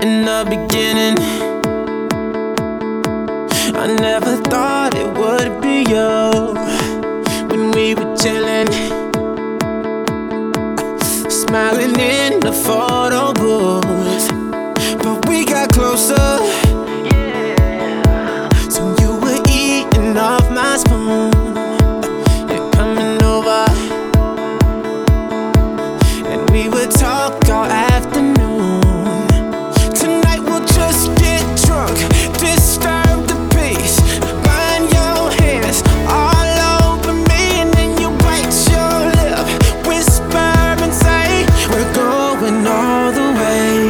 in the beginning. I never thought it would be you when we were chilling, smiling in the photo booth. But we got closer, so you were eating off my spoon and coming over, and we would talk all afternoon. Tonight we'll just get drunk, disturb the peace, burn your hands all over me, and then you bite your lip, whisper and say we're going all the way.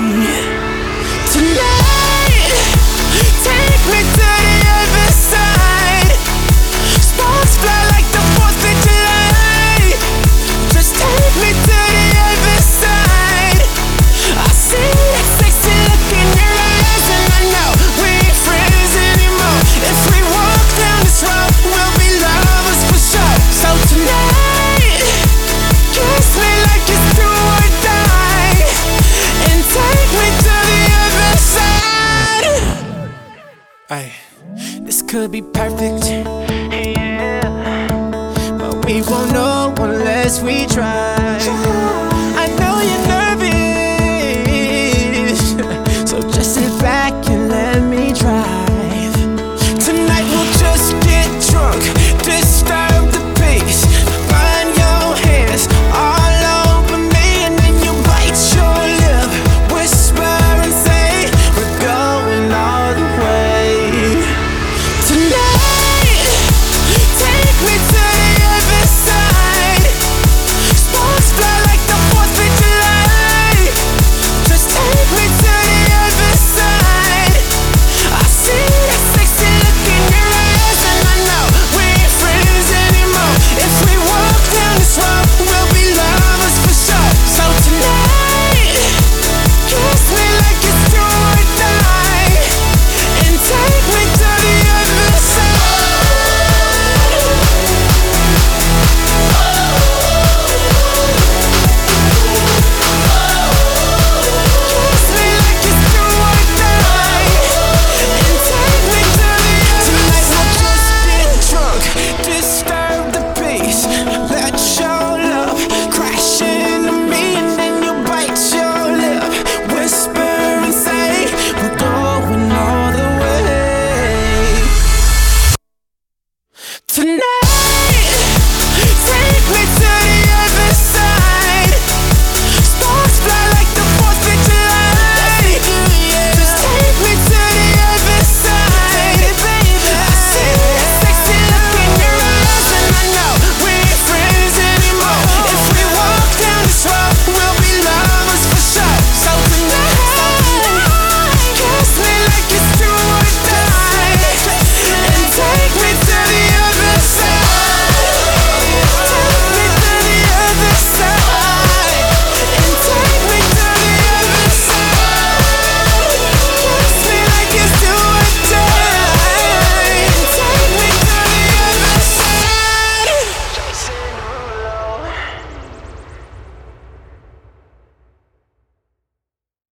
Tonight, take me to the other side. Sparks fly like the 4th of July. Just take me to the other side. I see that sexy look in your eyes, and I know we ain't friends anymore. If we walk down this road, we'll be lovers for sure. So tonight, kiss me like it's do or die, and take me to the other side. Ay, this could be perfect.